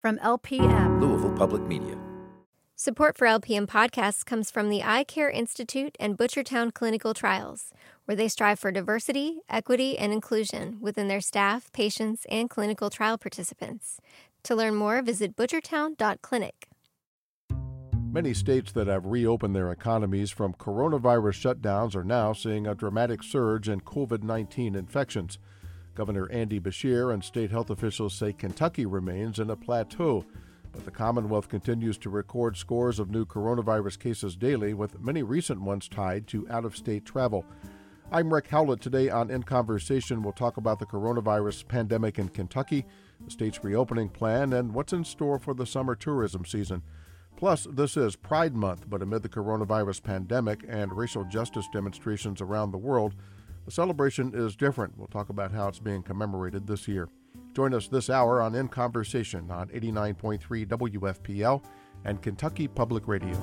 From LPM, Louisville Public Media. Support for LPM podcasts comes from the Eye Care Institute and Butchertown Clinical Trials, where they strive for diversity, equity, and inclusion within their staff, patients, and clinical trial participants. To learn more, visit butchertown.clinic. Many states that have reopened their economies from coronavirus shutdowns are now seeing a dramatic surge in COVID-19 infections. Governor Andy Beshear and state health officials say Kentucky remains in a plateau, but the Commonwealth continues to record scores of new coronavirus cases daily, with many recent ones tied to out-of-state travel. I'm Rick Howlett. Today on In Conversation, we'll talk about the coronavirus pandemic in Kentucky, the state's reopening plan, and what's in store for the summer tourism season. Plus, this is Pride Month, but amid the coronavirus pandemic and racial justice demonstrations around the world, the celebration is different. We'll talk about how it's being commemorated this year. Join us this hour on In Conversation on 89.3 WFPL and Kentucky Public Radio.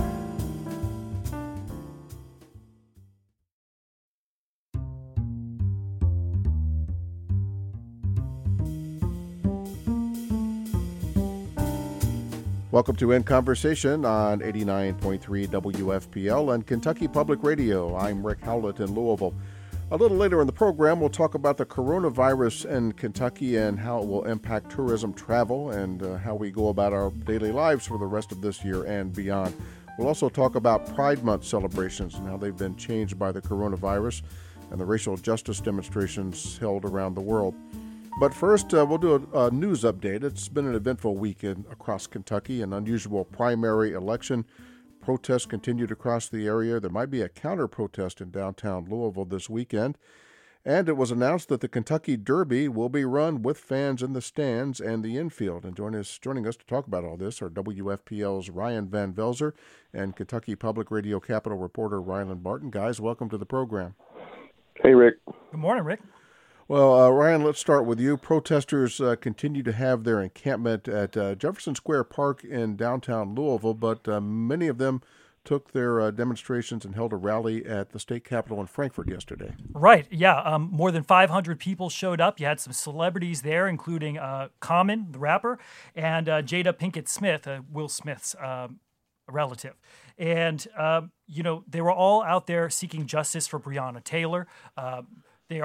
Welcome to In Conversation on 89.3 WFPL and Kentucky Public Radio. I'm Rick Howlett in Louisville. A little later in the program, we'll talk about the coronavirus in Kentucky and how it will impact tourism travel and how we go about our daily lives for the rest of this year and beyond. We'll also talk about Pride Month celebrations and how they've been changed by the coronavirus and the racial justice demonstrations held around the world. But first, we'll do a news update. It's been an eventful weekend across Kentucky, an unusual primary election. Protests continued across the area. There might be a counter-protest in downtown Louisville this weekend. And it was announced that the Kentucky Derby will be run with fans in the stands and the infield. And joining us to talk about all this are WFPL's Ryan Van Velzer and Kentucky Public Radio Capitol reporter Rylan Barton. Guys, welcome to the program. Hey, Rick. Good morning, Rick. Well, Ryan, let's start with you. Protesters continue to have their encampment at Jefferson Square Park in downtown Louisville, but many of them took their demonstrations and held a rally at the state capitol in Frankfort yesterday. Right, yeah. More than 500 people showed up. You had some celebrities there, including Common, the rapper, and Jada Pinkett Smith, Will Smith's relative. And, they were all out there seeking justice for Breonna Taylor. They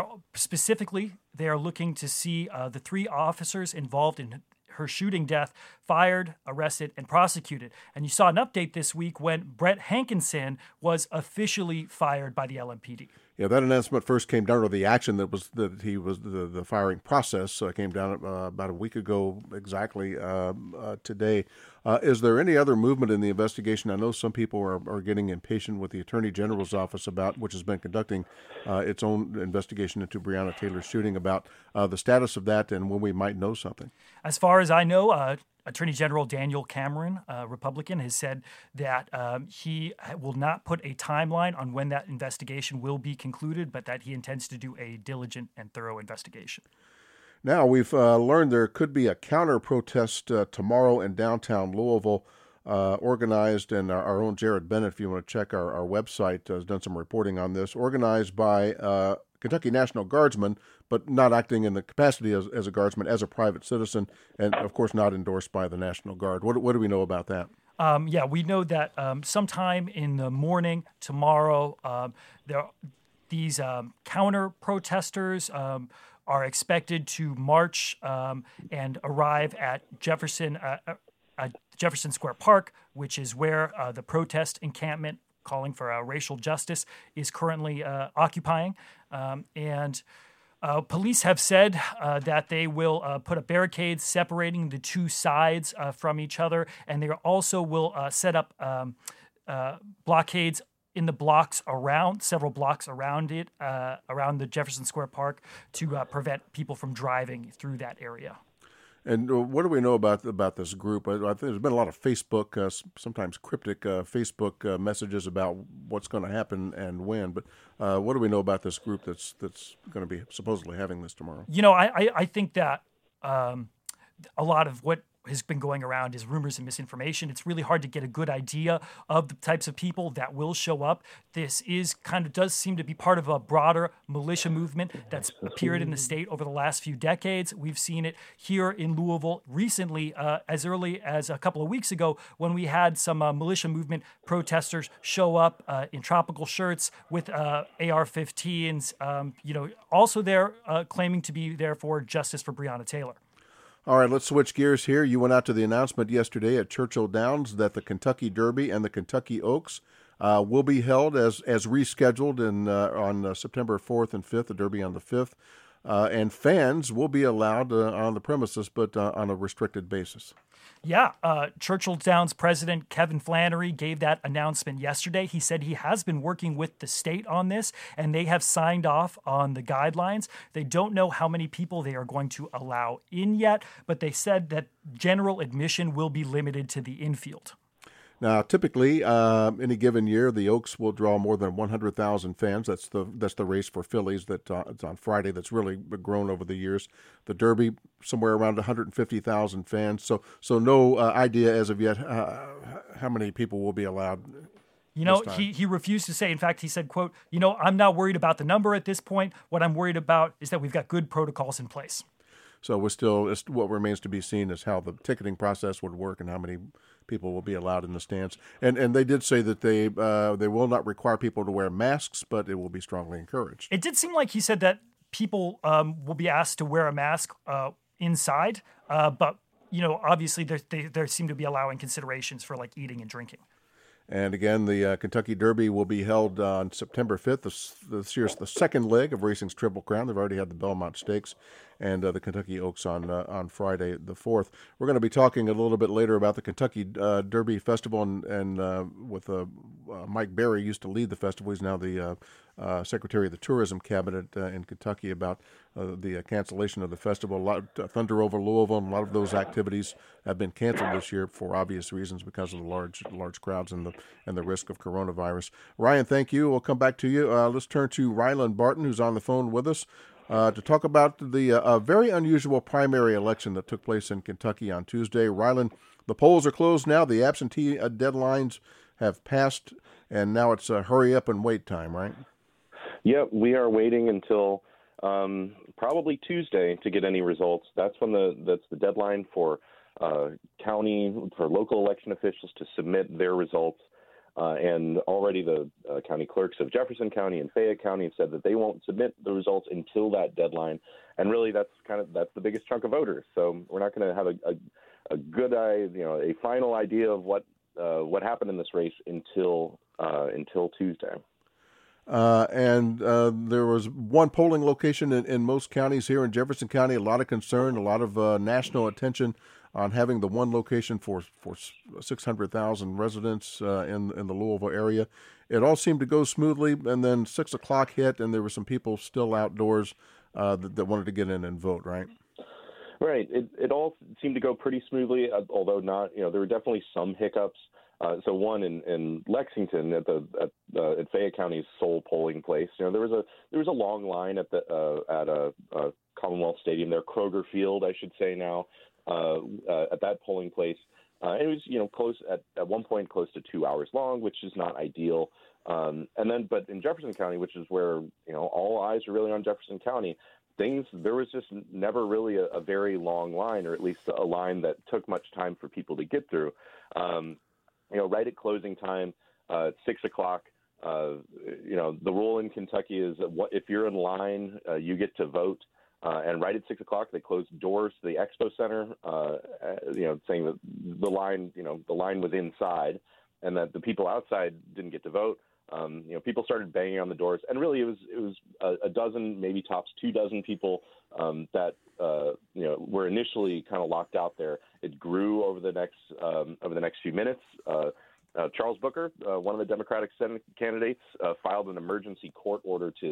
are looking to see the three officers involved in her shooting death fired, arrested, and prosecuted. And you saw an update this week when Brett Hankinson was officially fired by the LMPD. Yeah, that announcement first came down to the action the firing process came down about a week ago exactly today. Is there any other movement in the investigation? I know some people are getting impatient with the Attorney General's office which has been conducting its own investigation into Breonna Taylor's shooting, about the status of that and when we might know something. As far as I know, Attorney General Daniel Cameron, Republican, has said that he will not put a timeline on when that investigation will be concluded, but that he intends to do a diligent and thorough investigation. Now, we've learned there could be a counter-protest tomorrow in downtown Louisville, organized, and our own Jared Bennett, if you want to check our website, has done some reporting on this, organized by Kentucky National Guardsmen, but not acting in the capacity as a guardsman, as a private citizen, and of course not endorsed by the National Guard. What do we know about that? We know that sometime in the morning tomorrow, these counter-protesters are expected to march and arrive at Jefferson Square Park, which is where the protest encampment calling for racial justice is currently occupying. Police have said that they will put up barricades separating the two sides from each other, and they also will set up blockades in the several blocks around it, around the Jefferson Square Park, to prevent people from driving through that area. And what do we know about this group? I think there's been a lot of Facebook, sometimes cryptic Facebook messages about what's going to happen and when. But what do we know about this group that's going to be supposedly having this tomorrow? I think that a lot of what has been going around is rumors and misinformation. It's really hard to get a good idea of the types of people that will show up. This does seem to be part of a broader militia movement that's appeared in the state over the last few decades. We've seen it here in Louisville recently, as early as a couple of weeks ago, when we had some militia movement protesters show up in tropical shirts with AR-15s, also there claiming to be there for justice for Breonna Taylor. All right, let's switch gears here. You went out to the announcement yesterday at Churchill Downs that the Kentucky Derby and the Kentucky Oaks will be held as rescheduled on September 4th and 5th, the Derby on the 5th. And fans will be allowed on the premises, but on a restricted basis. Yeah, Churchill Downs president Kevin Flannery gave that announcement yesterday. He said he has been working with the state on this, and they have signed off on the guidelines. They don't know how many people they are going to allow in yet, but they said that general admission will be limited to the infield. Now, typically, any given year, the Oaks will draw more than 100,000 fans. That's the race for fillies it's on Friday. That's really grown over the years. The Derby, somewhere around 150,000 fans. So no idea as of yet how many people will be allowed. He refused to say. In fact, he said, quote, I'm not worried about the number at this point. What I'm worried about is that we've got good protocols in place. So what remains to be seen is how the ticketing process would work and how many people will be allowed in the stands. And they did say that they will not require people to wear masks, but it will be strongly encouraged. It did seem like he said that people will be asked to wear a mask inside, but obviously there seem to be allowing considerations for like eating and drinking. And again, the Kentucky Derby will be held on September 5th. This year's the second leg of racing's Triple Crown. They've already had the Belmont Stakes and the Kentucky Oaks on Friday the 4th. We're going to be talking a little bit later about the Kentucky Derby Festival and with Mike Berry used to lead the festival. He's now the Secretary of the Tourism Cabinet in Kentucky about the cancellation of the festival. A lot Thunder over Louisville, and a lot of those activities have been canceled this year for obvious reasons because of the large crowds and the risk of coronavirus. Ryan, thank you. We'll come back to you. Let's turn to Ryland Barton, who's on the phone with us to talk about the very unusual primary election that took place in Kentucky on Tuesday. Ryland, the polls are closed now. The absentee deadlines have passed, and now it's hurry up and wait time, right? Yep, we are waiting until probably Tuesday to get any results. That's the deadline for local election officials to submit their results. And already the county clerks of Jefferson County and Fayette County have said that they won't submit the results until that deadline. And really, that's the biggest chunk of voters. So we're not going to have a good a final idea of what happened in this race until Tuesday. And there was one polling location in most counties here in Jefferson County. A lot of concern, a lot of national attention on having the one location for 600,000 residents in the Louisville area. It all seemed to go smoothly, and then 6 o'clock hit, and there were some people still outdoors that wanted to get in and vote, right? Right. It all seemed to go pretty smoothly, although not. There were definitely some hiccups. So one in Lexington at Fayette County's sole polling place, there was a long line at a Commonwealth Stadium there, Kroger Field, I should say now, at that polling place. It was close at one point close to 2 hours long, which is not ideal. But in Jefferson County, which is where all eyes are really on Jefferson County, there was just never really a very long line, or at least a line that took much time for people to get through. Right at closing time, 6 o'clock, the rule in Kentucky is that if you're in line, you get to vote. And right at 6 o'clock, they closed doors to the Expo Center, saying that the line was inside, and that the people outside didn't get to vote. People started banging on the doors, and really it was a dozen, maybe tops 2 dozen people that were initially kind of locked out there. It grew over the next few minutes. Charles Booker, one of the Democratic Senate candidates, filed an emergency court order to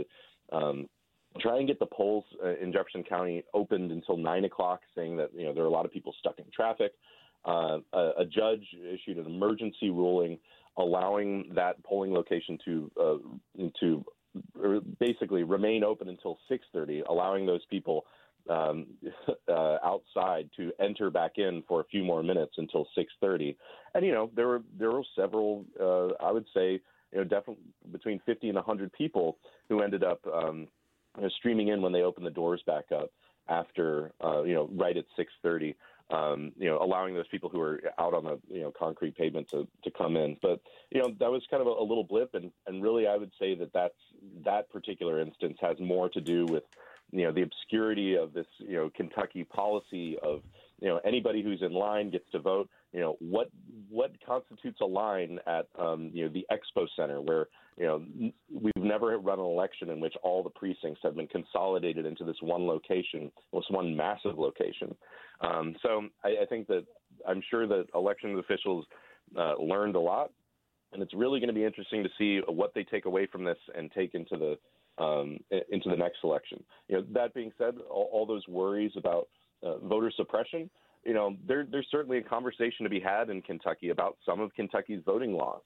try and get the polls in Jefferson County opened until 9 o'clock, saying that there are a lot of people stuck in traffic. A judge issued an emergency ruling allowing that polling location to basically remain open until 6:30, allowing those people outside to enter back in for a few more minutes until 6:30. And there were several, I would say, definitely between 50 and 100 people who ended up streaming in when they opened the doors back up after right at 6:30. Allowing those people who are out on the concrete pavement to come in. But that was kind of a little blip, and really I would say that particular instance has more to do with the obscurity of this Kentucky policy of anybody who's in line gets to vote. What constitutes a line at the Expo Center, where we've never run an election in which all the precincts have been consolidated into this one location, this one massive location. So I think that I'm sure that elections officials learned a lot, and it's really going to be interesting to see what they take away from this and take into the next election. That being said, all those worries about voter suppression, there's certainly a conversation to be had in Kentucky about some of Kentucky's voting laws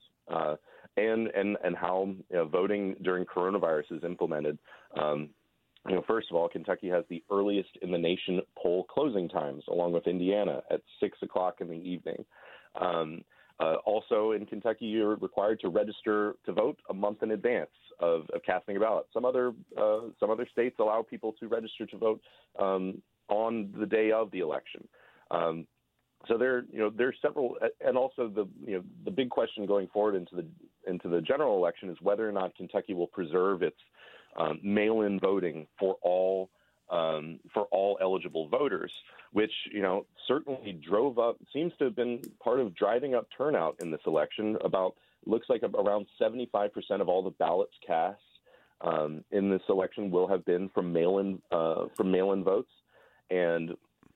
and how voting during coronavirus is implemented. First of all, Kentucky has the earliest in the nation poll closing times, along with Indiana at 6 o'clock in the evening. Also in Kentucky, you're required to register to vote a month in advance of casting a ballot. Some other states allow people to register to vote on the day of the election. So there's several, and also the big question going forward into the general election is whether or not Kentucky will preserve its mail-in voting for all eligible voters, which certainly seems to have been part of driving up turnout in this election. Looks like around 75% of all the ballots cast in this election will have been from mail-in votes, and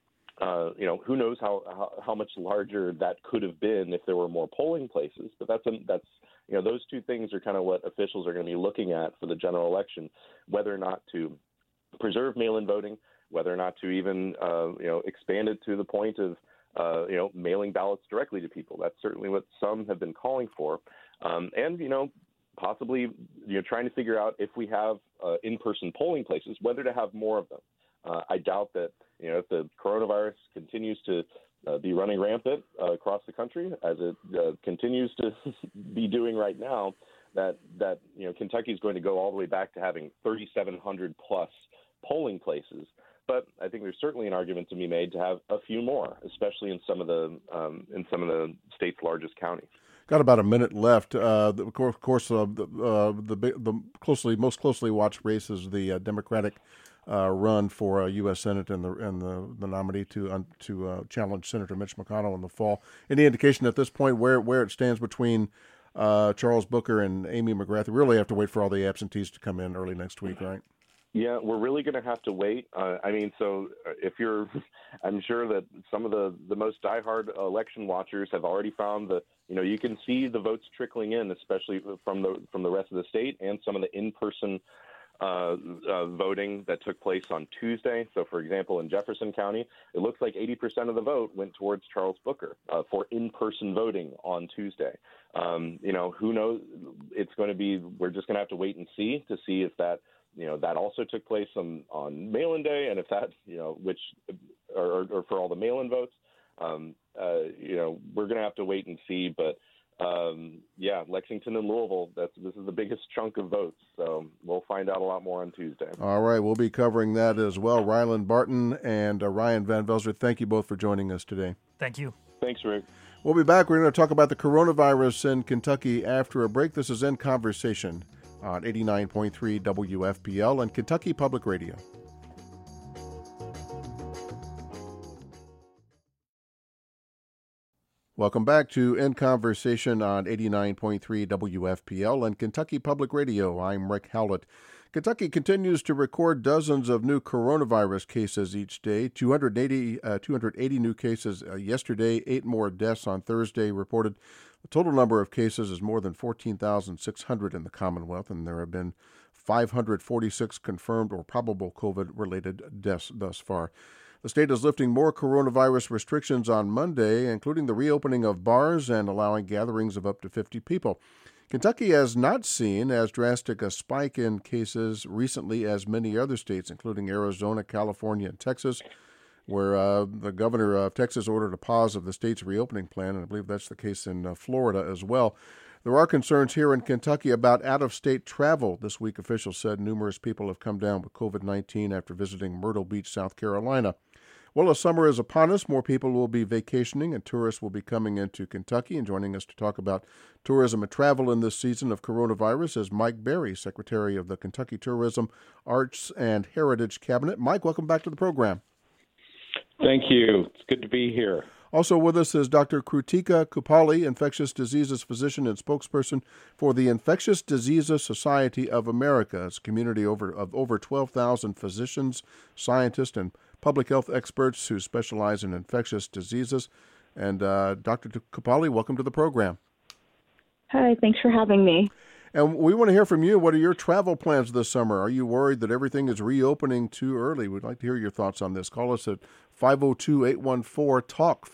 who knows how much larger that could have been if there were more polling places. But that's those two things are kind of what officials are going to be looking at for the general election, whether or not to preserve mail-in voting, whether or not to even expand it to the point of mailing ballots directly to people. That's certainly what some have been calling for, and possibly trying to figure out if we have in-person polling places, whether to have more of them. I doubt that if the coronavirus continues to be running rampant across the country, as it continues to be doing right now, that Kentucky is going to go all the way back to having 3,700 plus polling places. But I think there's certainly an argument to be made to have a few more, especially in some of the state's largest counties. Got about a minute left. Of course, the most closely watched race is the Democratic run for U.S. Senate and the nominee to challenge Senator Mitch McConnell in the fall. Any indication at this point where it stands between Charles Booker and Amy McGrath? We really have to wait for all the absentees to come in early next week, right? Yeah, we're really going to have to wait. I'm sure that some of the most diehard election watchers have already found you can see the votes trickling in, especially from the rest of the state and some of the in-person voting that took place on Tuesday. So, for example, in Jefferson County, it looks like 80% of the vote went towards Charles Booker for in-person voting on Tuesday. Who knows? It's going to be. We're just going to have to wait and see if that. That also took place on mail-in day, and if that, or for all the mail-in votes, we're going to have to wait and see. But Lexington and Louisville, this is the biggest chunk of votes, so we'll find out a lot more on Tuesday. All right, we'll be covering that as well. Ryland Barton and Ryan Van Velzer, thank you both for joining us today. Thank you. Thanks, Rick. We'll be back. We're going to talk about the coronavirus in Kentucky after a break. This is In Conversation on 89.3 WFPL and Kentucky Public Radio. Welcome back to In Conversation on 89.3 WFPL and Kentucky Public Radio. I'm Rick Howlett. Kentucky continues to record dozens of new coronavirus cases each day. 280 new cases yesterday, 8 more deaths on Thursday reported. The total number of cases is more than 14,600 in the Commonwealth, and there have been 546 confirmed or probable COVID-related deaths thus far. The state is lifting more coronavirus restrictions on Monday, including the reopening of bars and allowing gatherings of up to 50 people. Kentucky has not seen as drastic a spike in cases recently as many other states, including Arizona, California, and Texas, where the governor of Texas ordered a pause of the state's reopening plan, and I believe that's the case in Florida as well. There are concerns here in Kentucky about out-of-state travel. This week, officials said numerous people have come down with COVID-19 after visiting Myrtle Beach, South Carolina. Well, as summer is upon us, more people will be vacationing and tourists will be coming into Kentucky. And joining us to talk about tourism and travel in this season of coronavirus is Mike Berry, Secretary of the Kentucky Tourism, Arts, and Heritage Cabinet. Mike, welcome back to the program. Thank you. It's good to be here. Also with us is Dr. Krutika Kupali, infectious diseases physician and spokesperson for the Infectious Diseases Society of America. It's a community of over 12,000 physicians, scientists, and public health experts who specialize in infectious diseases. And Dr. Kupali, welcome to the program. Hi, thanks for having me. And we want to hear from you. What are your travel plans this summer? Are you worried that everything is reopening too early? We'd like to hear your thoughts on this. Call us at 502-814-TALK,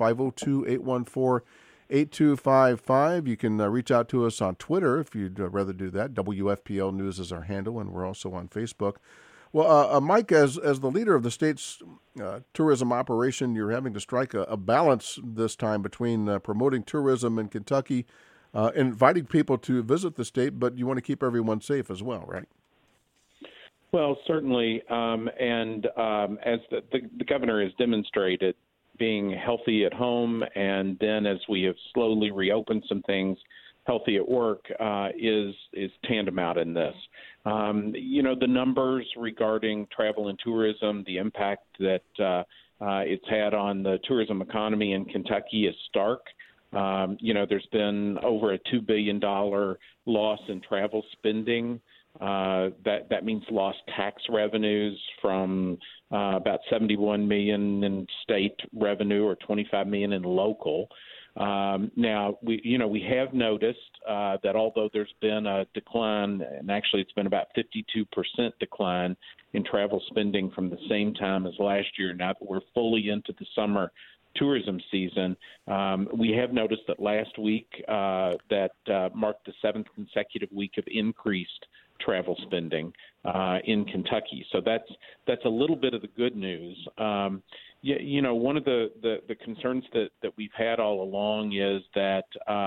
502-814-8255. You can reach out to us on Twitter if you'd rather do that. WFPL News is our handle, and we're also on Facebook. Well, Mike, as the leader of the state's tourism operation, you're having to strike a balance this time between promoting tourism in Kentucky, inviting people to visit the state, but you want to keep everyone safe as well, right? Well, certainly, and as the governor has demonstrated, being healthy at home, and then as we have slowly reopened some things, healthy at work is tantamount in this. The numbers regarding travel and tourism, the impact that it's had on the tourism economy in Kentucky is stark. There's been over a $2 billion loss in travel spending. That means lost tax revenues from about $71 million in state revenue or $25 million in local. Now, we have noticed that although there's been a decline, and actually it's been about 52% decline in travel spending from the same time as last year, now that we're fully into the summer tourism season, we have noticed that last week that marked the seventh consecutive week of increased travel spending in Kentucky. So that's a little bit of the good news. One of the concerns that we've had all along is that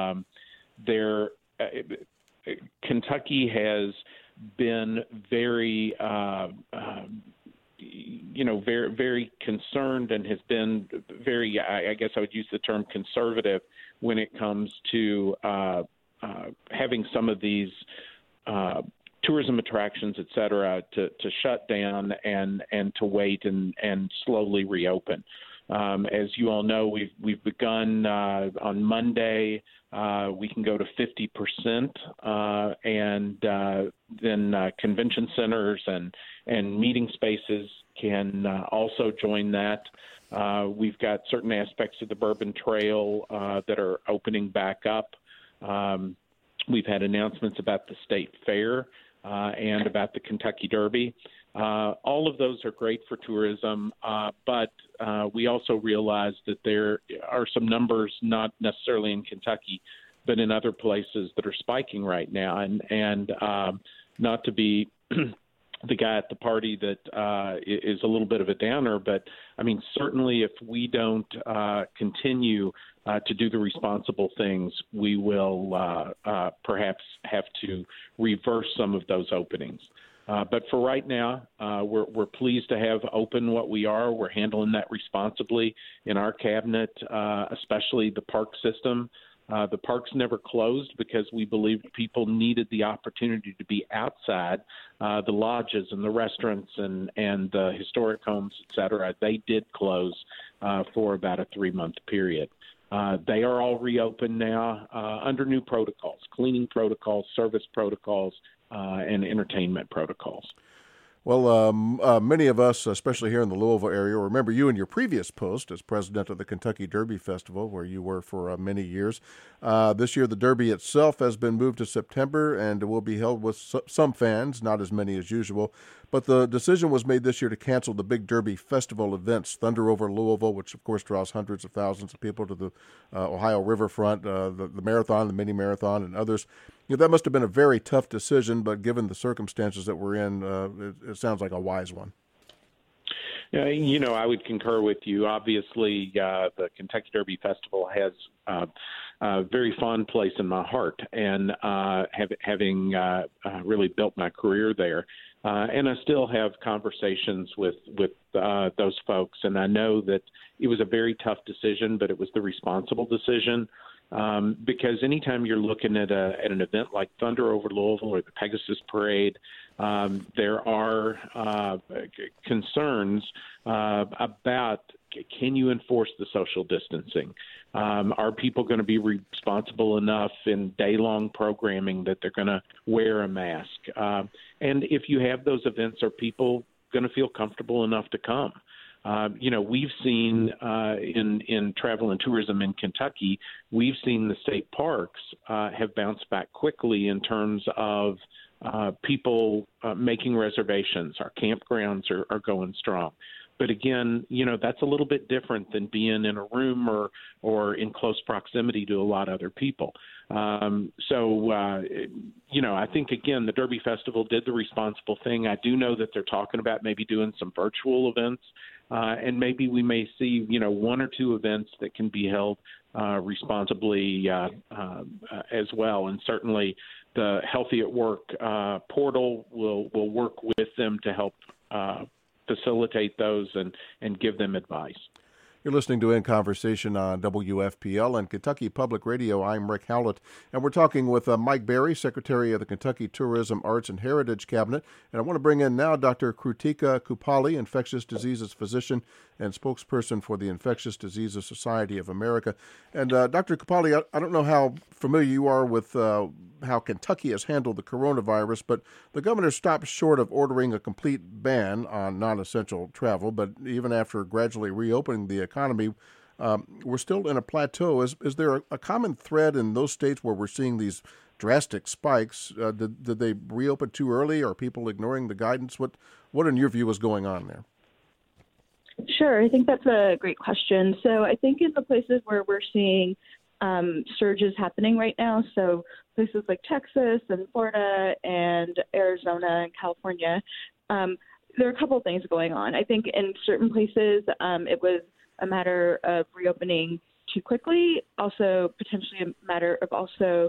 Kentucky has been very very concerned and has been very, I guess I would use the term conservative when it comes to having some of these tourism attractions, et cetera, to shut down and to wait and slowly reopen. As you all know, we've begun on Monday. We can go to 50%, and then convention centers and meeting spaces can also join that. We've got certain aspects of the Bourbon Trail that are opening back up. We've had announcements about the State Fair and about the Kentucky Derby. All of those are great for tourism, but we also realize that there are some numbers, not necessarily in Kentucky, but in other places that are spiking right now. And not to be the guy at the party that is a little bit of a downer, but I mean, certainly if we don't continue to do the responsible things, we will perhaps have to reverse some of those openings. But for right now, we're pleased to have open what we are. We're handling that responsibly in our cabinet, especially the park system. The parks never closed because we believed people needed the opportunity to be outside. The lodges and the restaurants and the historic homes, et cetera, they did close for about a 3-month period. They are all reopened now under new protocols, cleaning protocols, service protocols, and entertainment protocols. Well, many of us, especially here in the Louisville area, remember you in your previous post as president of the Kentucky Derby Festival, where you were for many years. This year, the Derby itself has been moved to September and will be held with some fans, not as many as usual. But the decision was made this year to cancel the big Derby Festival events, Thunder over Louisville, which, of course, draws hundreds of thousands of people to the Ohio riverfront, the marathon, the mini marathon, and others. That must have been a very tough decision, but given the circumstances that we're in, it sounds like a wise one. I would concur with you. Obviously, the Kentucky Derby Festival has a very fond place in my heart, and having really built my career there. And I still have conversations with those folks, and I know that it was a very tough decision, but it was the responsible decision. Because anytime you're looking at an event like Thunder over Louisville or the Pegasus Parade, there are concerns about, can you enforce the social distancing? Are people going to be responsible enough in day-long programming that they're going to wear a mask? And if you have those events, are people going to feel comfortable enough to come? We've seen in travel and tourism in Kentucky, we've seen the state parks have bounced back quickly in terms of people making reservations. Our campgrounds are going strong. But again, that's a little bit different than being in a room or in close proximity to a lot of other people. I think, again, the Derby Festival did the responsible thing. I do know that they're talking about maybe doing some virtual events, and maybe we may see, one or two events that can be held responsibly as well. And certainly the Healthy at Work portal will work with them to help facilitate those and give them advice. You're listening to In Conversation on WFPL and Kentucky Public Radio. I'm Rick Howlett, and we're talking with Mike Berry, Secretary of the Kentucky Tourism, Arts, and Heritage Cabinet. And I want to bring in now Dr. Krutika Kupali, infectious diseases physician and spokesperson for the Infectious Diseases Society of America. And Dr. Kupali, I don't know how familiar you are with how Kentucky has handled the coronavirus, but the governor stopped short of ordering a complete ban on non-essential travel. But even after gradually reopening the economy, we're still in a plateau. Is there a common thread in those states where we're seeing these drastic spikes? Did they reopen too early? Are people ignoring the guidance? What in your view is going on there? Sure. I think that's a great question. So I think in the places where we're seeing surges happening right now, so places like Texas and Florida and Arizona and California, there are a couple of things going on. I think in certain places it was a matter of reopening too quickly, also potentially a matter of also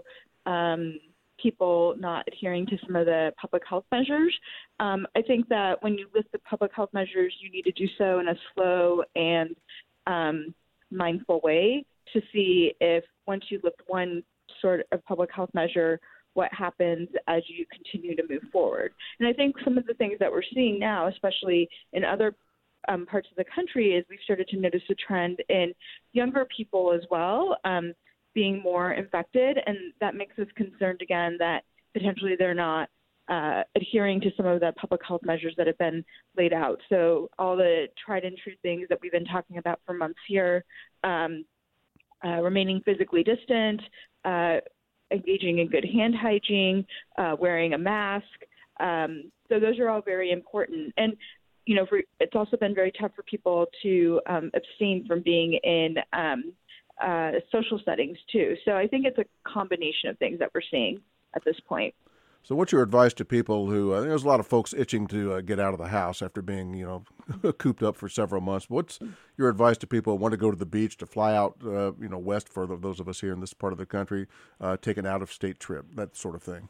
people not adhering to some of the public health measures. I think that when you lift the public health measures, you need to do so in a slow and mindful way to see if once you lift one sort of public health measure, what happens as you continue to move forward. And I think some of the things that we're seeing now, especially in other parts of the country, is we've started to notice a trend in younger people as well being more infected, and that makes us concerned again that potentially they're not adhering to some of the public health measures that have been laid out. So all the tried and true things that we've been talking about for months here, remaining physically distant, engaging in good hand hygiene, wearing a mask. So those are all very important. And it's also been very tough for people to abstain from being in social settings too. So I think it's a combination of things that we're seeing at this point. So what's your advice to people who, there's a lot of folks itching to get out of the house after being, cooped up for several months. What's your advice to people who want to go to the beach, to fly out, west for those of us here in this part of the country, take an out-of-state trip, that sort of thing?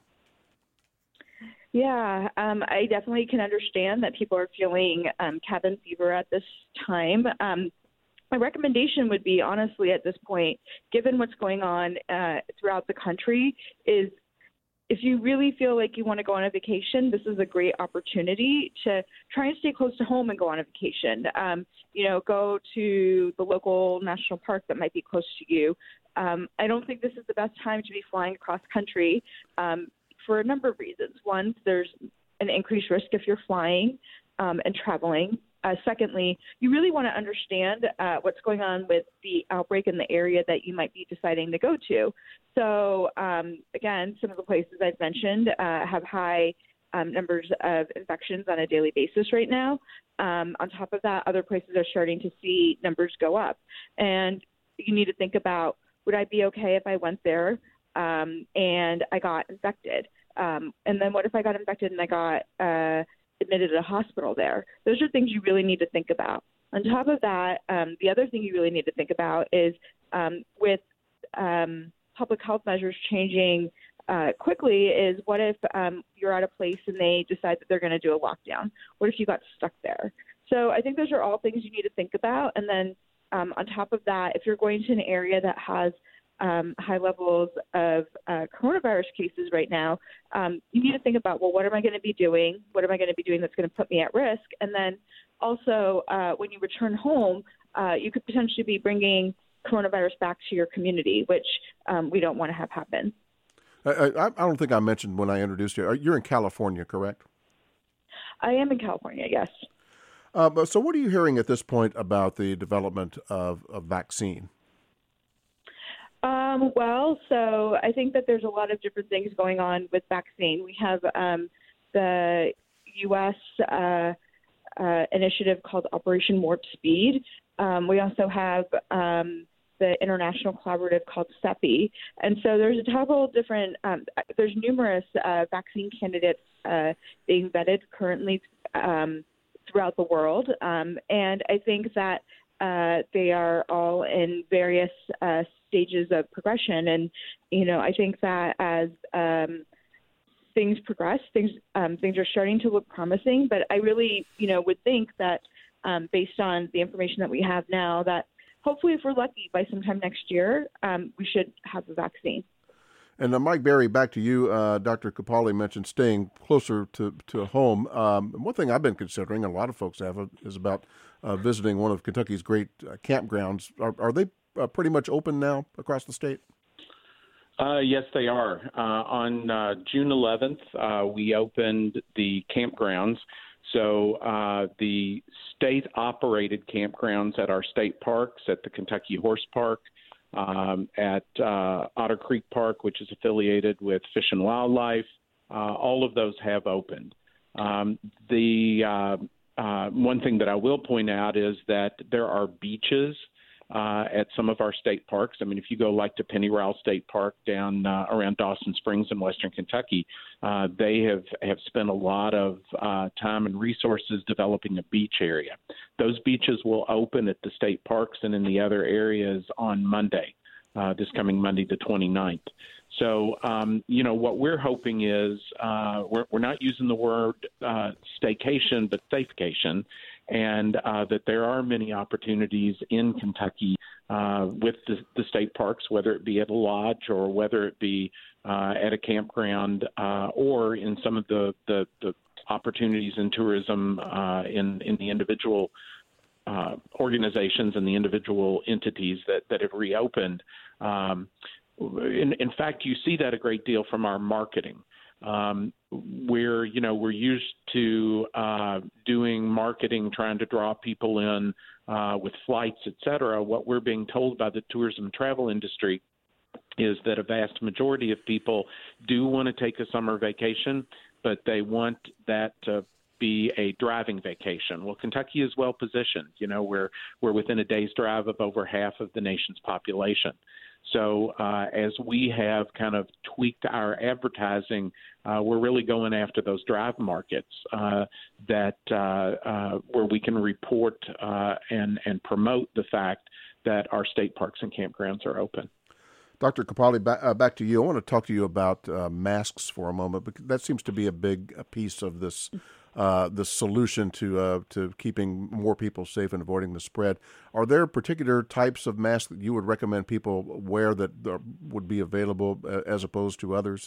Yeah, I definitely can understand that people are feeling cabin fever at this time. My recommendation would be, honestly, at this point, given what's going on throughout the country, is if you really feel like you want to go on a vacation, this is a great opportunity to try and stay close to home and go on a vacation. Go to the local national park that might be close to you. I don't think this is the best time to be flying across country for a number of reasons. One, there's an increased risk if you're flying and traveling. Secondly, you really want to understand what's going on with the outbreak in the area that you might be deciding to go to. So, again, some of the places I've mentioned have high numbers of infections on a daily basis right now. On top of that, other places are starting to see numbers go up. And you need to think about, would I be okay if I went there? and I got infected? And then what if I got infected and I got admitted to a hospital there? Those are things you really need to think about. On top of that, the other thing you really need to think about is with public health measures changing quickly is what if you're at a place and they decide that they're going to do a lockdown? What if you got stuck there? So I think those are all things you need to think about. And then on top of that, if you're going to an area that has high levels of coronavirus cases right now, you need to think about, well, what am I going to be doing? What am I going to be doing that's going to put me at risk? And then also, when you return home, you could potentially be bringing coronavirus back to your community, which we don't want to have happen. I don't think I mentioned when I introduced you. You're in California, correct? I am in California, yes. So what are you hearing at this point about the development of a vaccine? Well, so I think that there's a lot of different things going on with vaccine. We have the U.S. Initiative called Operation Warp Speed. We also have the international collaborative called CEPI. And so there's a couple different, there's numerous vaccine candidates being vetted currently throughout the world. And I think that they are all in various stages of progression. And, you know, I think that as things progress, things are starting to look promising. But I really, you know, would think that based on the information that we have now, that hopefully if we're lucky by sometime next year, we should have a vaccine. And Mike Berry, back to you. Dr. Capali mentioned staying closer to home. One thing I've been considering, a lot of folks have, is about visiting one of Kentucky's great campgrounds. Are they pretty much open now across the state? Yes, they are. On June 11th, we opened the campgrounds. So the state-operated campgrounds at our state parks, at the Kentucky Horse Park, at Otter Creek Park, which is affiliated with Fish and Wildlife, all of those have opened. The one thing that I will point out is that there are beaches at some of our state parks. I mean, if you go like to Pennyroyal State Park down around Dawson Springs in western Kentucky, they have spent a lot of time and resources developing a beach area. Those beaches will open at the state parks and in the other areas on Monday, this coming Monday, the 29th. So, you know, what we're hoping is we're not using the word staycation, but safecation, and that there are many opportunities in Kentucky with the state parks, whether it be at a lodge or whether it be at a campground or in some of the opportunities in tourism in the individual organizations and the individual entities that have reopened. In fact, you see that a great deal from our marketing. We're used to doing marketing, trying to draw people in with flights, et cetera. What we're being told by the tourism travel industry is that a vast majority of people do want to take a summer vacation, but they want that to be a driving vacation. Well, Kentucky is well positioned. You know, we're within a day's drive of over half of the nation's population. So as we have kind of tweaked our advertising, we're really going after those drive markets that where we can report and promote the fact that our state parks and campgrounds are open. Dr. Capali, back to you. I want to talk to you about masks for a moment, because that seems to be a big piece of this the solution to keeping more people safe and avoiding the spread. Are there particular types of masks that you would recommend people wear that would be available as opposed to others?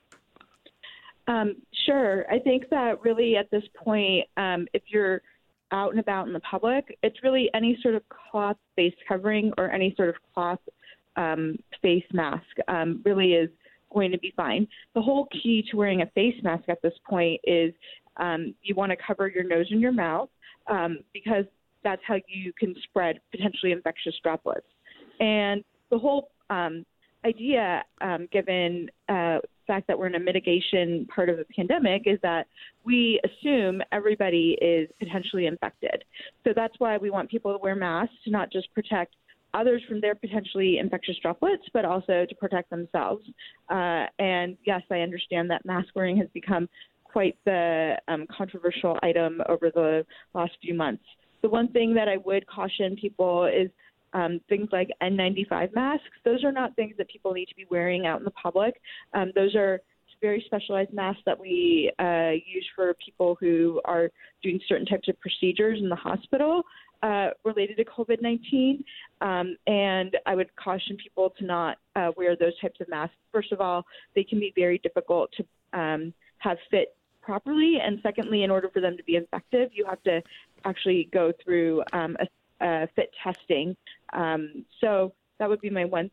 Sure. I think that really at this point, if you're out and about in the public, it's really any sort of cloth face covering or any sort of cloth face mask really is going to be fine. The whole key to wearing a face mask at this point is you want to cover your nose and your mouth because that's how you can spread potentially infectious droplets. And the whole idea, given the fact that we're in a mitigation part of the pandemic, is that we assume everybody is potentially infected. So that's why we want people to wear masks, to not just protect others from their potentially infectious droplets, but also to protect themselves. And yes, I understand that mask wearing has become quite the controversial item over the last few months. The one thing that I would caution people is things like N95 masks. Those are not things that people need to be wearing out in the public. Those are very specialized masks that we use for people who are doing certain types of procedures in the hospital related to COVID-19. And I would caution people to not wear those types of masks. First of all, they can be very difficult to have fit properly. And secondly, in order for them to be effective, you have to actually go through a fit testing. So that would be my one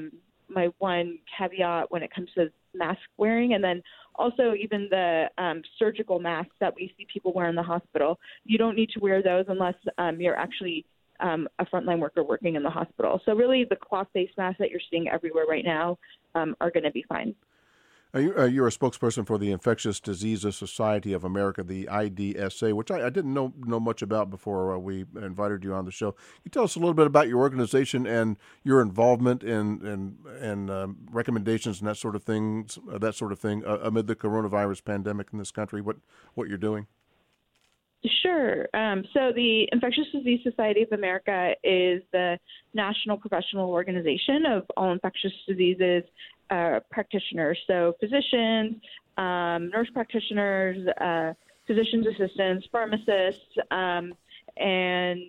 caveat when it comes to mask wearing. And then also even the surgical masks that we see people wear in the hospital. You don't need to wear those unless you're actually a frontline worker working in the hospital. So really the cloth face masks that you're seeing everywhere right now are going to be fine. You're a spokesperson for the Infectious Diseases Society of America, the IDSA, which I didn't know much about before we invited you on the show. Can you tell us a little bit about your organization and your involvement in recommendations and that sort of thing amid the coronavirus pandemic in this country? What you're doing? Sure. So the Infectious Disease Society of America is the national professional organization of all infectious diseases practitioners. So physicians, nurse practitioners, physician's assistants, pharmacists, and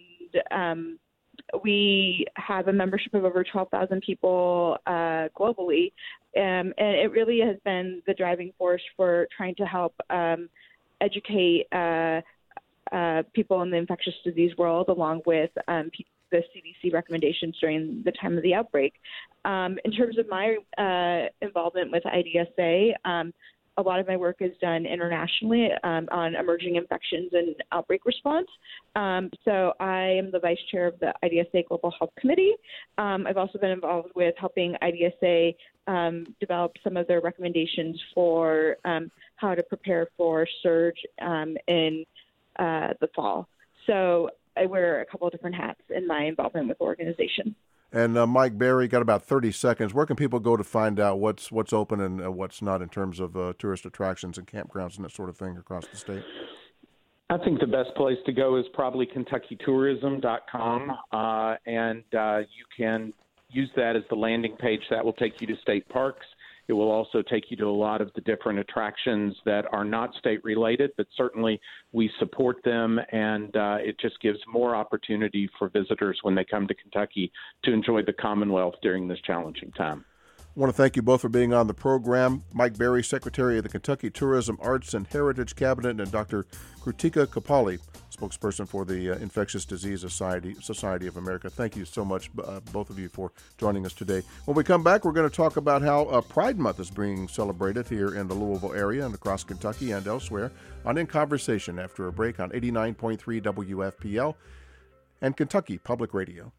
we have a membership of over 12,000 people globally. And it really has been the driving force for trying to help educate people in the infectious disease world, along with the CDC recommendations during the time of the outbreak. In terms of my involvement with IDSA, a lot of my work is done internationally on emerging infections and outbreak response. So I am the vice chair of the IDSA Global Health Committee. I've also been involved with helping IDSA develop some of their recommendations for how to prepare for surge in the fall. So I wear a couple of different hats in my involvement with the organization. And Mike Berry, got about 30 seconds. Where can people go to find out what's open and what's not in terms of tourist attractions and campgrounds and that sort of thing across the state? I think the best place to go is probably KentuckyTourism.com, and you can use that as the landing page. That will take you to state parks. It will also take you to a lot of the different attractions that are not state-related, but certainly we support them, and it just gives more opportunity for visitors when they come to Kentucky to enjoy the Commonwealth during this challenging time. I want to thank you both for being on the program. Mike Berry, Secretary of the Kentucky Tourism, Arts, and Heritage Cabinet, and Dr. Krutika Kapali, spokesperson for the Infectious Disease Society of America. Thank you so much, both of you, for joining us today. When we come back, we're going to talk about how Pride Month is being celebrated here in the Louisville area and across Kentucky and elsewhere on In Conversation after a break on 89.3 WFPL and Kentucky Public Radio.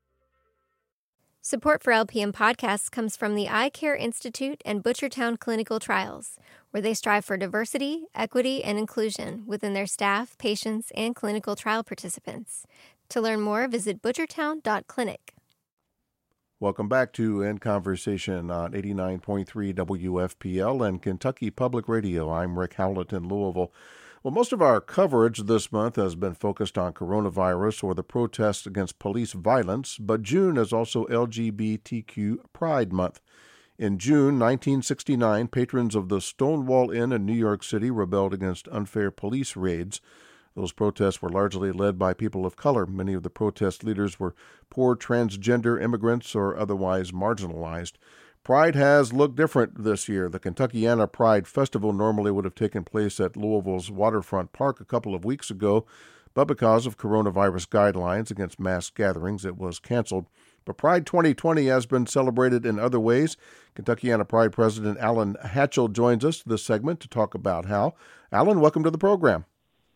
Support for LPM podcasts comes from the Eye Care Institute and Butchertown Clinical Trials, where they strive for diversity, equity, and inclusion within their staff, patients, and clinical trial participants. To learn more, visit butchertown.clinic. Welcome back to In Conversation on 89.3 WFPL and Kentucky Public Radio. I'm Rick Howlett in Louisville. Well, most of our coverage this month has been focused on coronavirus or the protests against police violence, but June is also LGBTQ Pride Month. In June 1969, patrons of the Stonewall Inn in New York City rebelled against unfair police raids. Those protests were largely led by people of color. Many of the protest leaders were poor transgender immigrants or otherwise marginalized. Pride has looked different this year. The Kentuckiana Pride Festival normally would have taken place at Louisville's Waterfront Park a couple of weeks ago, but because of coronavirus guidelines against mass gatherings, it was canceled. But Pride 2020 has been celebrated in other ways. Kentuckiana Pride President Alan Hatchell joins us this segment to talk about how. Alan, welcome to the program.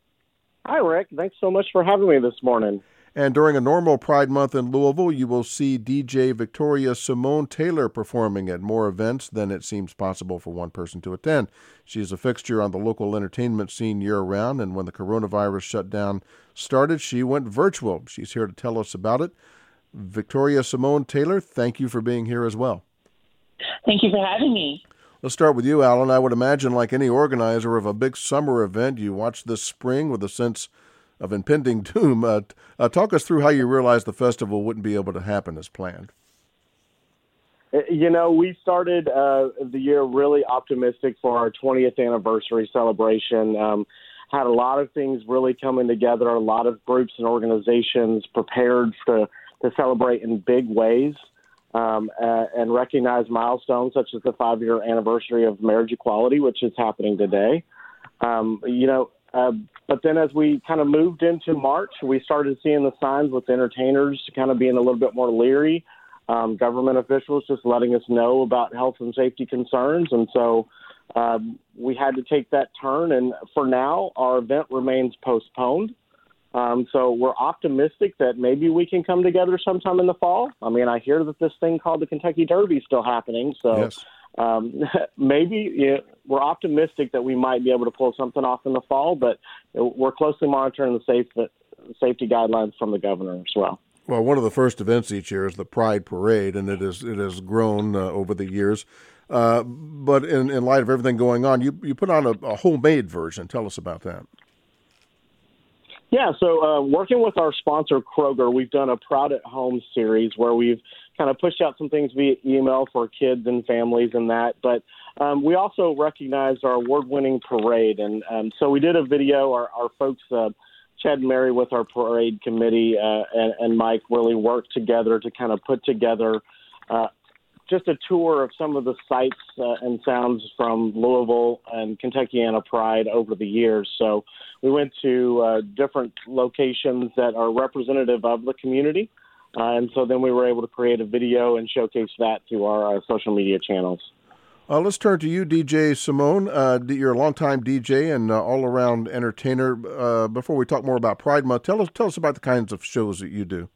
Hi, Rick. Thanks so much for having me this morning. And during a normal Pride Month in Louisville, you will see DJ Victoria Simone Taylor performing at more events than it seems possible for one person to attend. She's a fixture on the local entertainment scene year-round, and when the coronavirus shutdown started, she went virtual. She's here to tell us about it. Victoria Simone Taylor, thank you for being here as well. Thank you for having me. Let's start with you, Alan. I would imagine, like any organizer of a big summer event, you watch this spring with a sense of impending doom. Talk us through how you realized the festival wouldn't be able to happen as planned. You know, we started the year really optimistic for our 20th anniversary celebration. Had a lot of things really coming together, a lot of groups and organizations prepared to celebrate in big ways. And recognize milestones such as the 5-year anniversary of marriage equality, which is happening today. But then as we kind of moved into March, we started seeing the signs with entertainers kind of being a little bit more leery, government officials just letting us know about health and safety concerns. And so we had to take that turn. And for now, our event remains postponed. So we're optimistic that maybe we can come together sometime in the fall. I mean, I hear that this thing called the Kentucky Derby is still happening. So yes. Maybe we're optimistic that we might be able to pull something off in the fall, but we're closely monitoring the safety guidelines from the governor as well. Well, one of the first events each year is the Pride Parade, and it has grown over the years. But in light of everything going on, you put on a homemade version. Tell us about that. Yeah, so working with our sponsor, Kroger, we've done a Proud at Home series where we've kind of pushed out some things via email for kids and families and that. But we also recognized our award-winning parade. And so we did a video. Our folks, Chad and Mary with our parade committee and Mike really worked together to kind of put together just a tour of some of the sights and sounds from Louisville and Kentuckiana Pride over the years. So we went to different locations that are representative of the community. And so then we were able to create a video and showcase that to our social media channels. Let's turn to you, DJ Simone. You're a longtime DJ and all-around entertainer. Before we talk more about Pride Month, tell us about the kinds of shows that you do.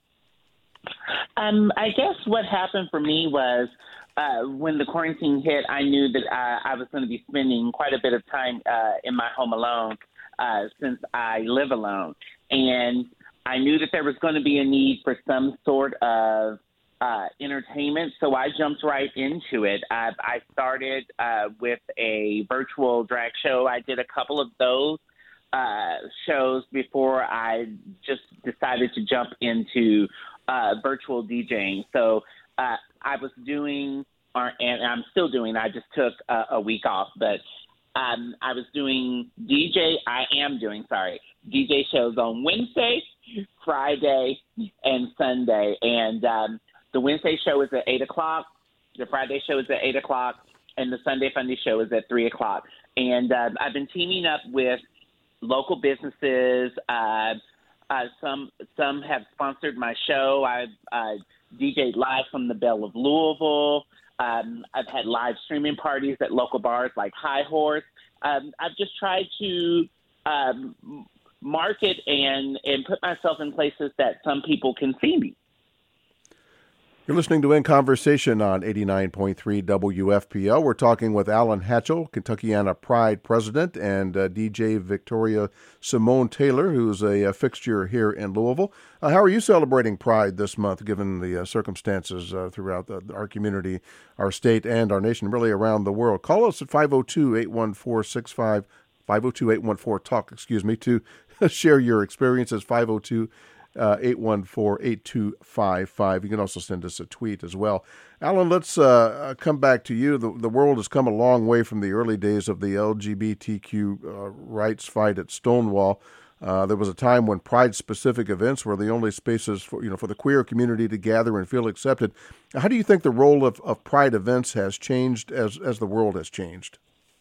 I guess what happened for me was when the quarantine hit, I knew that I was going to be spending quite a bit of time in my home alone since I live alone. And I knew that there was going to be a need for some sort of entertainment, so I jumped right into it. I started with a virtual drag show. I did a couple of those shows before I just decided to jump into virtual DJing. So I was doing, and I'm still doing, I just took a week off, but I was doing DJ shows on Wednesday, Friday, and Sunday. And the Wednesday show is at 8 o'clock, the Friday show is at 8 o'clock, and the Sunday Funday show is at 3 o'clock. And I've been teaming up with local businesses. Some have sponsored my show. I've DJed live from the Belle of Louisville. I've had live streaming parties at local bars like High Horse. I've just tried to market and put myself in places that some people can see me. You're listening to In Conversation on 89.3 WFPL. We're talking with Alan Hatchell, Kentuckiana Pride President, and DJ Victoria Simone Taylor, who's a fixture here in Louisville. How are you celebrating Pride this month, given the circumstances throughout our community, our state, and our nation, really around the world? Call us at 502-814-65, 502-814-TALK, to share your experiences, 502-814-8255. You can also send us a tweet as well. Alan, let's come back to you. The world has come a long way from the early days of the LGBTQ rights fight at Stonewall. There was a time when Pride-specific events were the only spaces for the queer community to gather and feel accepted. How do you think the role of Pride events has changed as the world has changed?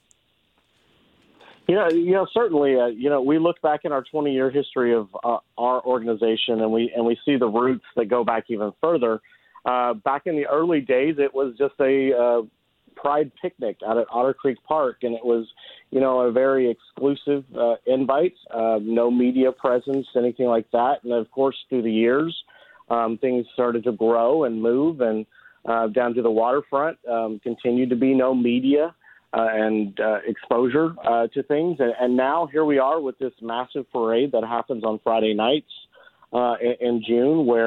Certainly. We look back in our 20-year history of our organization, and we see the roots that go back even further. Back in the early days, it was just a Pride picnic out at Otter Creek Park, and it was, a very exclusive invite, no media presence, anything like that. And of course, through the years, things started to grow and move, and down to the waterfront, continued to be no media and exposure to things. And now here we are with this massive parade that happens on Friday nights in June, where,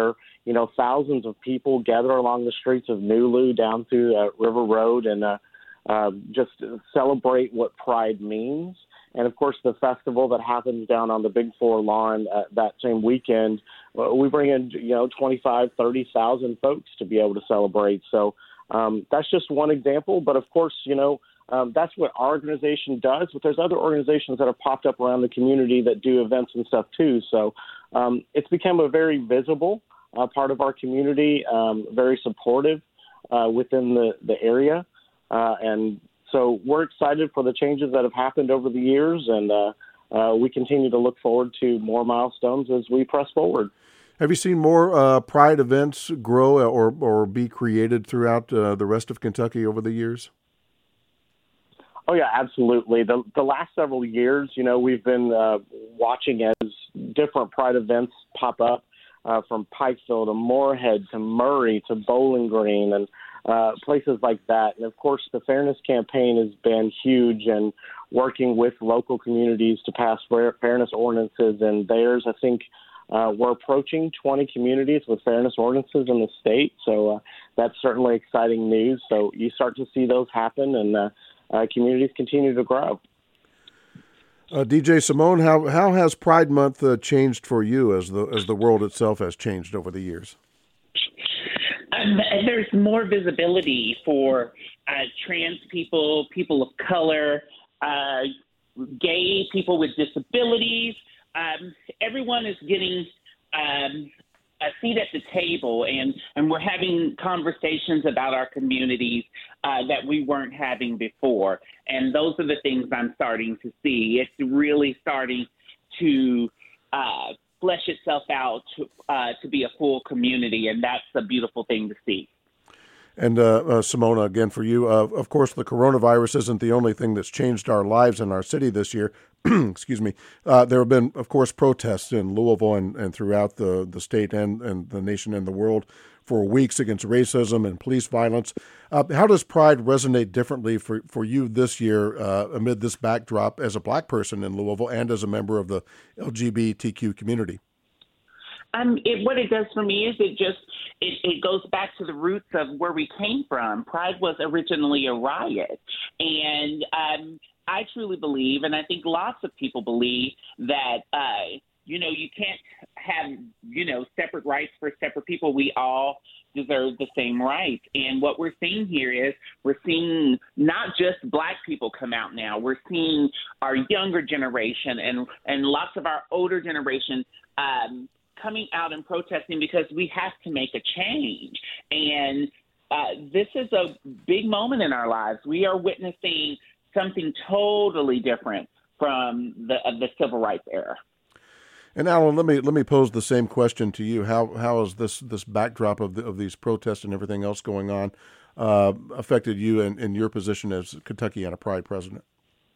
thousands of people gather along the streets of Nulu down through River Road and just celebrate what Pride means. And, of course, the festival that happens down on the Big Four lawn that same weekend, we bring in, 25, 30,000 folks to be able to celebrate. So that's just one example. But, of course, that's what our organization does. But there's other organizations that have popped up around the community that do events and stuff, too. So it's become a very visible part of our community, very supportive within the area. And so we're excited for the changes that have happened over the years, and we continue to look forward to more milestones as we press forward. Have you seen more Pride events grow or be created throughout the rest of Kentucky over the years? Oh, yeah, absolutely. The last several years, we've been watching as different Pride events pop up from Pikeville to Moorhead to Murray to Bowling Green and places like that. And, of course, the Fairness Campaign has been huge and working with local communities to pass fairness ordinances. And I think we're approaching 20 communities with fairness ordinances in the state. So that's certainly exciting news. So you start to see those happen and communities continue to grow. DJ Simone, how has Pride Month changed for you as the world itself has changed over the years? There's more visibility for trans people, people of color, gay people with disabilities. Everyone is getting a seat at the table, and we're having conversations about our communities that we weren't having before. And those are the things I'm starting to see. It's really starting to flesh itself out to be a full community, and that's a beautiful thing to see. And Simona, again for you, of course, the coronavirus isn't the only thing that's changed our lives in our city this year. Excuse me. There have been, of course, protests in Louisville and throughout the state and the nation and the world for weeks against racism and police violence. How does Pride resonate differently for you this year amid this backdrop as a Black person in Louisville and as a member of the LGBTQ community? What it does for me is it goes back to the roots of where we came from. Pride was originally a riot. And I truly believe, and I think lots of people believe, that, you can't have, separate rights for separate people. We all deserve the same rights. And what we're seeing here is we're seeing not just Black people come out now. We're seeing our younger generation and lots of our older generation coming out and protesting because we have to make a change. And this is a big moment in our lives. We are witnessing something totally different from the civil rights era. And Alan, let me pose the same question to you. How has this backdrop of these protests and everything else going on affected you in your position as Kentuckiana Pride president?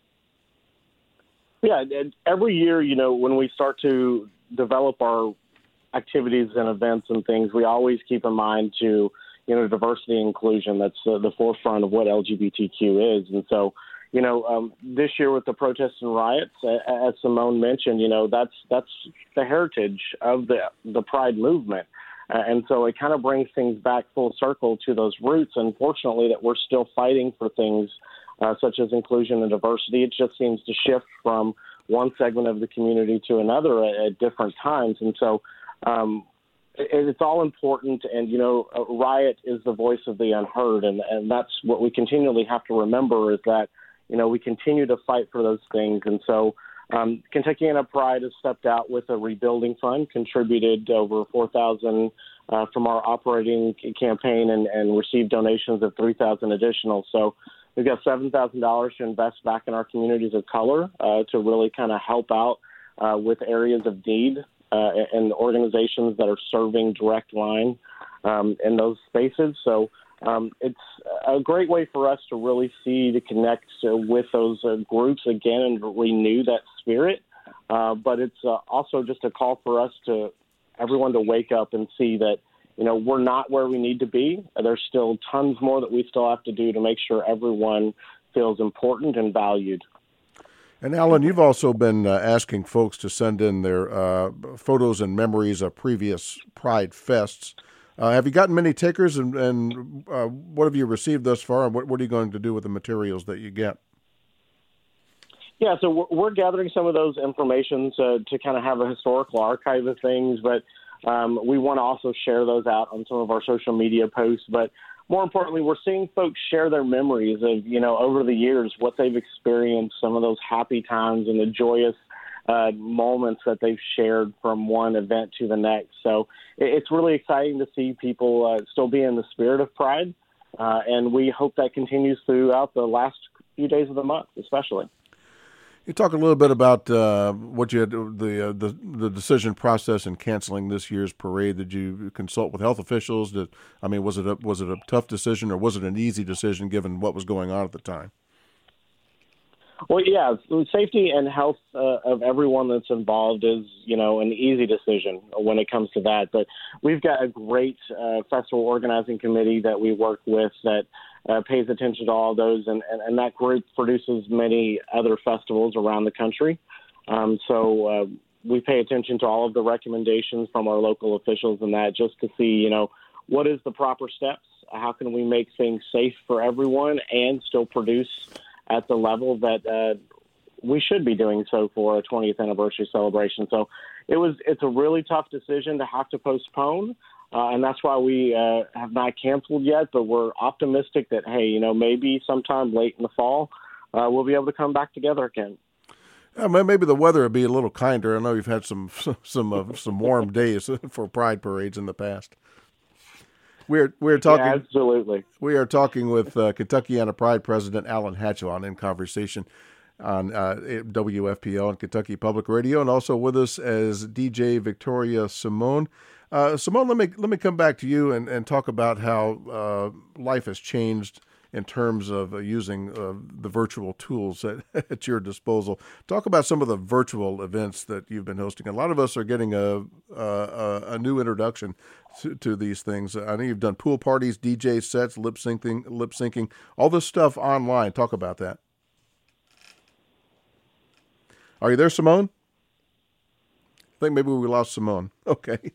Yeah, every year, when we start to develop our activities and events and things, we always keep in mind to, diversity and inclusion. That's the forefront of what LGBTQ is. And so, this year with the protests and riots, as Simone mentioned, that's the heritage of the Pride movement. And so it kind of brings things back full circle to those roots. Unfortunately, that we're still fighting for things such as inclusion and diversity. It just seems to shift from one segment of the community to another at different times. And so it's all important. And, a riot is the voice of the unheard. And that's what we continually have to remember is that, we continue to fight for those things. And so Kentuckiana Pride has stepped out with a rebuilding fund, contributed over $4,000 from our operating campaign and received donations of $3,000 additional. So we've got $7,000 to invest back in our communities of color to really kind of help out with areas of need and organizations that are serving direct line in those spaces. So it's a great way for us to really to connect with those groups again and renew that spirit. But it's also just a call for us everyone to wake up and see that, we're not where we need to be. There's still tons more that we still have to do to make sure everyone feels important and valued. And Alan, you've also been asking folks to send in their photos and memories of previous Pride Fests. Have you gotten many takers, and what have you received thus far, and what are you going to do with the materials that you get? Yeah, so we're gathering some of those information to kind of have a historical archive of things, but we want to also share those out on some of our social media posts. But more importantly, we're seeing folks share their memories of, over the years, what they've experienced, some of those happy times and the joyous moments that they've shared from one event to the next. So it's really exciting to see people still be in the spirit of Pride, and we hope that continues throughout the last few days of the month, especially. You talk a little bit about what you had, the decision process in canceling this year's parade. Did you consult with health officials? Was it a tough decision, or was it an easy decision given what was going on at the time? Well, yeah, safety and health of everyone that's involved is, an easy decision when it comes to that. But we've got a great festival organizing committee that we work with that pays attention to all those, and that group produces many other festivals around the country. So we pay attention to all of the recommendations from our local officials and that, just to see, what is the proper steps? How can we make things safe for everyone and still produce at the level that we should be doing so for a 20th anniversary celebration? So it's a really tough decision to have to postpone. And that's why we have not canceled yet, but we're optimistic that, hey, maybe sometime late in the fall, we'll be able to come back together again. Maybe the weather will be a little kinder. I know you've had some warm days for Pride parades in the past. We're talking. Yeah, absolutely. We are talking with Kentuckiana Pride President Alan Hatchell in conversation on WFPL and Kentucky Public Radio, and also with us as DJ Victoria Simone. Simone, let me come back to you and talk about how life has changed in terms of using the virtual tools at your disposal. Talk about some of the virtual events that you've been hosting. A lot of us are getting a new introduction to these things. I know you've done pool parties, DJ sets, lip syncing, all this stuff online. Talk about that. Are you there, Simone? I think maybe we lost Simone. Okay.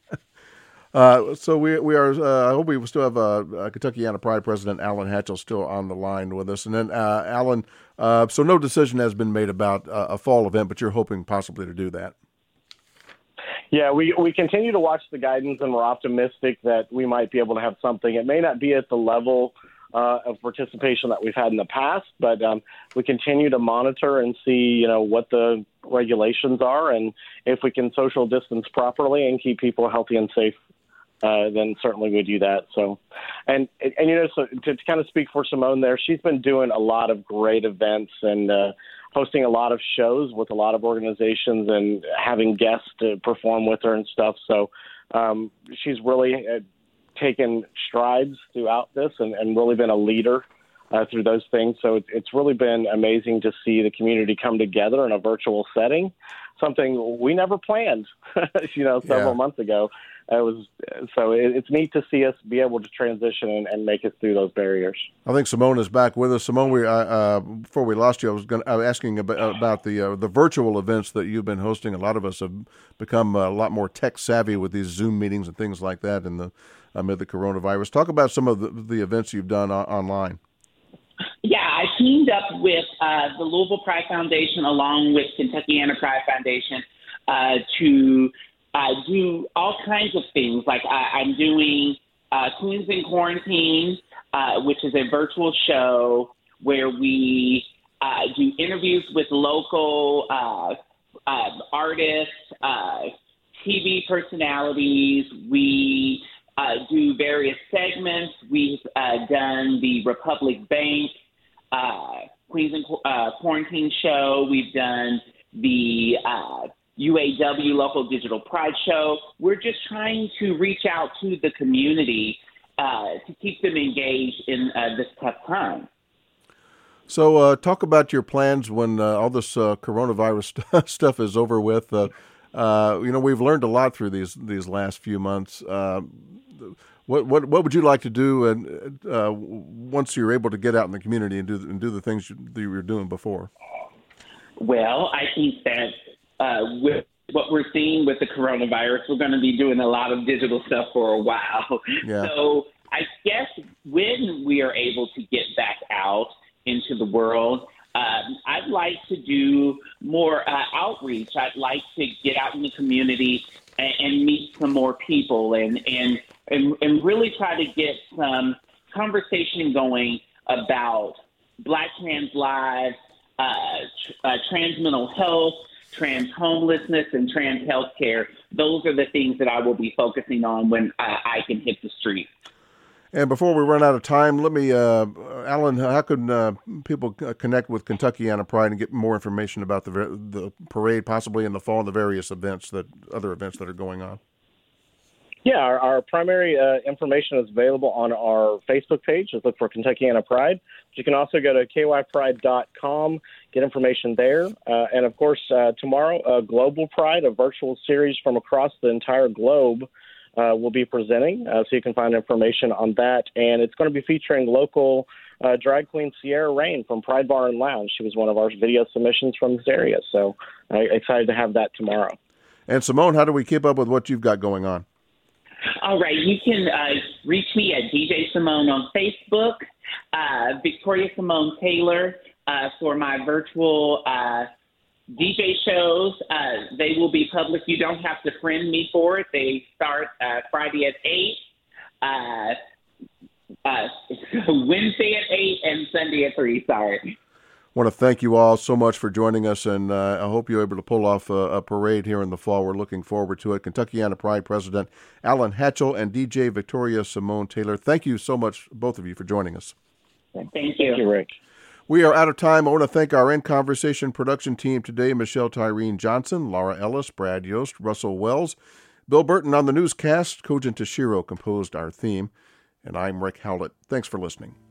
So we are. I hope we still have Kentuckiana Pride President Alan Hatchell still on the line with us. And then Alan, so no decision has been made about a fall event, but you're hoping possibly to do that. Yeah, we continue to watch the guidance, and we're optimistic that we might be able to have something. It may not be at the level of participation that we've had in the past, but we continue to monitor and see, what the regulations are, and if we can social distance properly and keep people healthy and safe, then certainly we do that. So, and so to kind of speak for Simone there, she's been doing a lot of great events and hosting a lot of shows with a lot of organizations and having guests to perform with her and stuff. So she's really taken strides throughout this and really been a leader through those things. So it's really been amazing to see the community come together in a virtual setting, something we never planned, several months ago. It's neat to see us be able to transition and make it through those barriers. I think Simone is back with us. Simone, before we lost you, I was asking about the virtual events that you've been hosting. A lot of us have become a lot more tech savvy with these Zoom meetings and things like that amid the coronavirus. Talk about some of the events you've done online. Yeah, I teamed up with the Louisville Pride Foundation along with Kentuckiana Pride Foundation to do all kinds of things. Like I'm doing Queens in Quarantine, which is a virtual show where we do interviews with local artists, TV personalities. We do various segments. We've done the Republic Bank Queens in Quarantine show. We've done the UAW Local Digital Pride Show. We're just trying to reach out to the community to keep them engaged in this tough time. So talk about your plans when all this coronavirus stuff is over with. We've learned a lot through these last few months. What would you like to do and once you're able to get out in the community and do the things that you were doing before? Well, I think that with what we're seeing with the coronavirus, we're going to be doing a lot of digital stuff for a while. Yeah. So I guess when we are able to get back out into the world, I'd like to do more outreach. I'd like to get out in the community and meet some more people and really try to get some conversation going about Black trans lives, trans mental health, trans homelessness, and trans health care. Those are the things that I will be focusing on when I can hit the street. And before we run out of time, let me, Alan, how can people connect with Kentuckiana Pride and get more information about the parade, possibly in the fall, and the various other events that are going on? Yeah, our primary information is available on our Facebook page. Just look for Kentuckiana Pride. You can also go to kypride.com, get information there. And, of course, tomorrow, Global Pride, a virtual series from across the entire globe, will be presenting. So you can find information on that. And it's going to be featuring local drag queen Sierra Rain from Pride Bar and Lounge. She was one of our video submissions from this area. So excited to have that tomorrow. And, Simone, how do we keep up with what you've got going on? All right. You can reach me at DJ Simone on Facebook, Victoria Simone Taylor for my virtual DJ shows. They will be public. You don't have to friend me for it. They start Friday at 8, Wednesday at 8, and Sunday at 3. Sorry. I want to thank you all so much for joining us, and I hope you're able to pull off a parade here in the fall. We're looking forward to it. Kentuckiana Pride President Alan Hatchell and DJ Victoria Simone Taylor, thank you so much, both of you, for joining us. Thank you. Thank you, Rick. We are out of time. I want to thank our In Conversation production team today, Michelle Tyreen Johnson, Laura Ellis, Brad Yost, Russell Wells, Bill Burton on the newscast. Kojin Tashiro composed our theme, and I'm Rick Howlett. Thanks for listening.